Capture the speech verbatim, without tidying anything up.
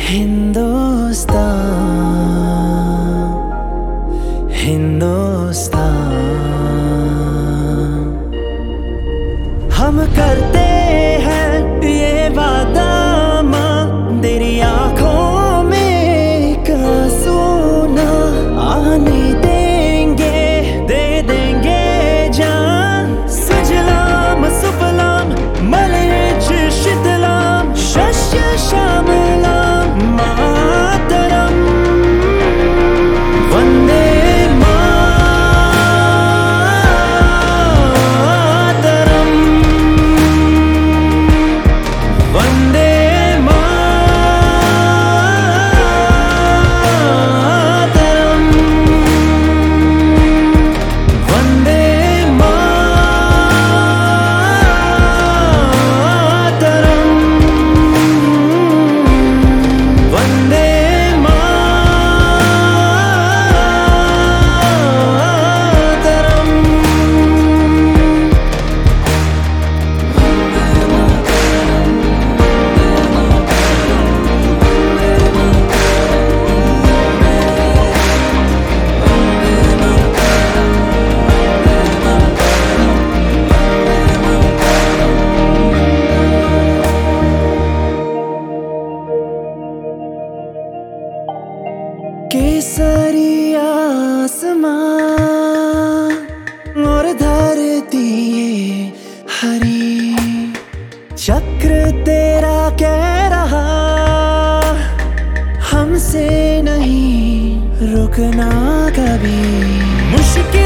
हिंदुस्तान हिंदुस्तान हम करते हैं ये वादा माँ, तेरी आंखों में एक आंसू ना आने देंगे, दे देंगे जान। सुजलाम सुफलाम मलयज शीतलाम शस्य श्यामलाम मातरम वंदे मातरम वंदे मातरम वंदे मातरम वंदे केसरी आसमान और धरती ये हरी, चक्र तेरा कह रहा हमसे नहीं रुकना कभी। मुश्किल